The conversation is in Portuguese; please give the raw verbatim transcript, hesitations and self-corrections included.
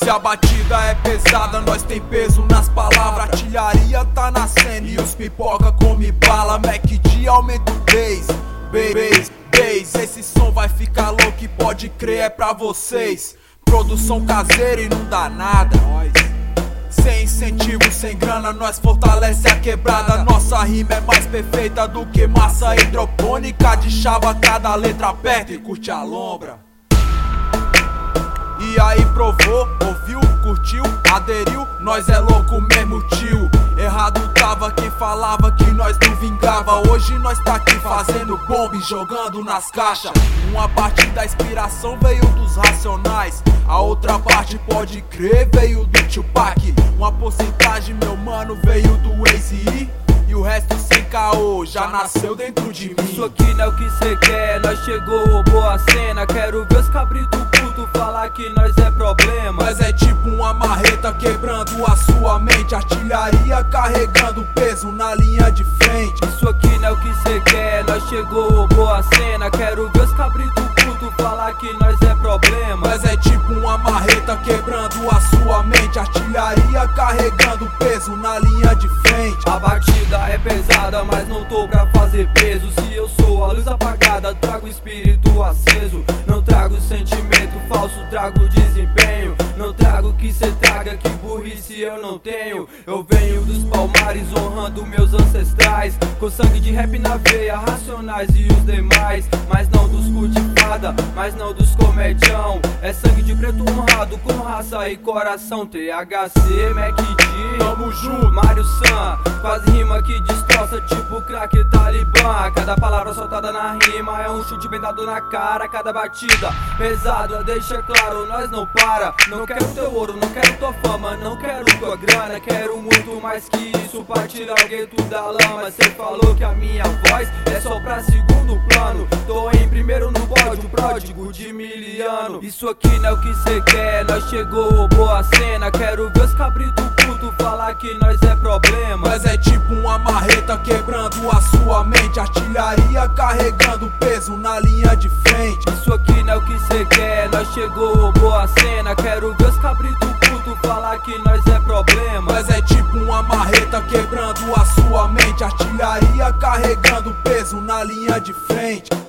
Se a batida é pesada, nós tem peso nas palavras. Artilharia tá na cena e os pipoca come bala. Mac D aumenta o bass, bass, bass. Esse som vai ficar louco e pode crer, é pra vocês. Produção caseira e não dá nada. Sem incentivo, sem grana, nós fortalece a quebrada. Nossa rima é mais perfeita do que massa hidropônica. De chava cada letra aperta e curte a lombra. E aí provou, ouviu, curtiu, aderiu, nós é louco mesmo, tio. Errado tava quem falava que nós não vingava. Hoje nós tá aqui fazendo bomba e jogando nas caixas. Uma parte da inspiração veio dos Racionais, a outra parte, pode crer, veio do Tupac. Uma porcentagem, meu mano, veio do Eazy-E. E o resto sem caô, já nasceu dentro de mim. Isso aqui não é o que cê quer, nós chegou, boa cena. Quero ver os cabritos puto falar que nós é problema. Mas é tipo uma marreta quebrando a sua mente. Artilharia carregando peso na linha de frente. Isso aqui não é o que cê quer, nós chegou, boa cena. Quero ver os cabritos puto falar que nós é problema. Mas é tipo uma marreta quebrando a sua mente. Artilharia carregando peso na linha de frente. A batida é pesada, mas não tô pra fazer peso. Se eu sou a luz apagada, trago espírito aceso. Não trago sentimento falso, trago desempenho. Não trago que cê traga, que burrice eu não tenho. Eu venho dos palmares honrando meus ancestrais, com sangue de rap na veia, Racionais e os demais. Mas não dos cultivada, mas não dos comedião. É sangue de preto honrado, com raça e coração. T H C, Mac D, tamo junto, Mário San. Quase rima que destroça tipo crack talibã. Cada palavra soltada na rima é um chute bem dado na cara. Cada batida pesada deixa claro, nós não para. Não quero teu ouro, não quero tua fama, não quero tua grana. Quero muito mais que isso pra tirar o gueto da lama. Cê falou que a minha voz é só pra segundo plano. Tô em primeiro no pódio, pródigo de miliano. Isso aqui não é o que cê quer, nós chegou, boa cena. Quero ver os cabritos puto falar que nós é problema. Mas é tipo uma marreta quebrando a sua mente. Artilharia carregando peso na linha de frente. Isso aqui não é o que cê quer, nós chegou, boa cena. Quero ver os cabritos puto falar que nós é problema. Mas é tipo uma marreta quebrando a sua mente. Artilharia carregando peso na linha de frente.